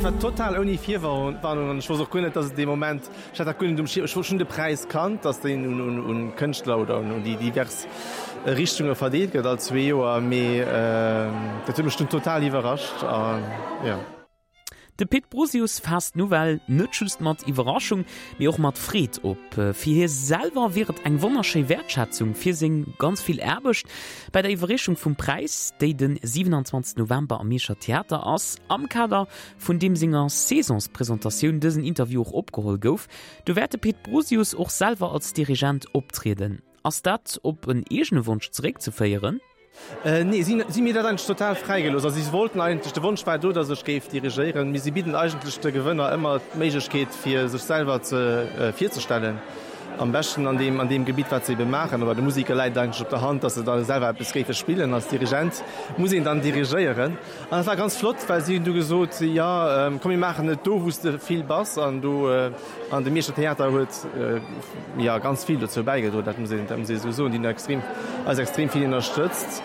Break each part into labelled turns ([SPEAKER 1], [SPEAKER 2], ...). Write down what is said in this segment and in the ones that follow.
[SPEAKER 1] war total ohne Vierwarnung und ich war so gut, dass dem Moment ich hatte schon den Preis kannt, dass den und Künstler oder und die diverse Richtungen verdient wird als 2 Jahre, aber das hat mich schon total überrascht. Ja.
[SPEAKER 2] De Piet Brosius fasst Novel nëtschust mat Iwerraschung wie auch mat Fried op. Fi hier selber wird eng wonnersche Wertschätzung fir sing ganz viel erbecht bei der Iwerraschung vum Preis, déi den 27. November am Miescher Theater ass am Kader vun dem Singer Saisonspräsentationun dësen Interview auch opgeholt gouf. Du werte Piet Brosius auch selber als Dirigent optreten. Ass dat op een egene Wunsch zurück zu feieren?
[SPEAKER 1] Nee, sie mir dann total freigelos. Also sie wollten eigentlich, der Wunsch war dass ich gehe dirigieren, aber sie bieten eigentlich der Gewinner immer die Möglichkeit für sich selber vorzustellen. Am besten an dem Gebiet, was sie machen, aber der Musiker leidet eigentlich auf der Hand, dass sie dann selber etwas spielen als Dirigent, muss ihn dann dirigieren. Und das war ganz flott, weil sie gesagt ja, komm, wir machen nicht, du wusste viel Bass und du an dem Miescher Theater hat ja, ganz viel dazu beigetragen, das muss ich sowieso, die extrem viel unterstützt.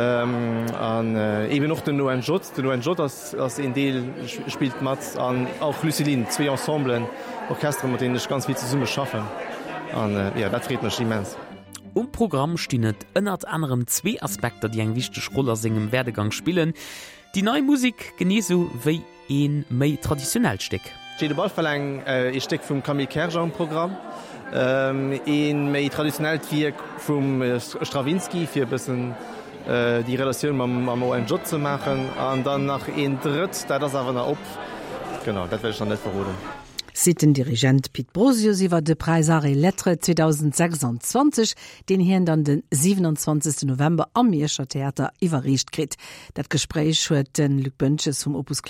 [SPEAKER 1] Eben noch den Noen Jot als in Deel spielt mat an auch Lucilin, 2 Ensemblen, Orchester, mit denen ich ganz viel zusammen schaffen. Ja, dat friet mech immens.
[SPEAKER 2] Programm stinet ënnert anderem 2 Aspekte, die eng wichteg Roller singem Werdegang spielen. Die neue Musik geneso wéi een méi traditionell Steck.
[SPEAKER 1] De Ballverläng e Steck vum Camille Kerjan-Programm. En méi traditionell wie vum Strawinski fir bisssen die Relation am OM Jot zu machen, an dann nach en Dritt, da das awer op. Genau, dat will ich dann net verroden.
[SPEAKER 3] Sitten Dirigent Piet Brosius iwwer de Preisare Lettre 2026, den hien dann den 27. November am Miescher Theater iwwerreicht krit. Dat Gespräch huet den Luc Bönches vom Opus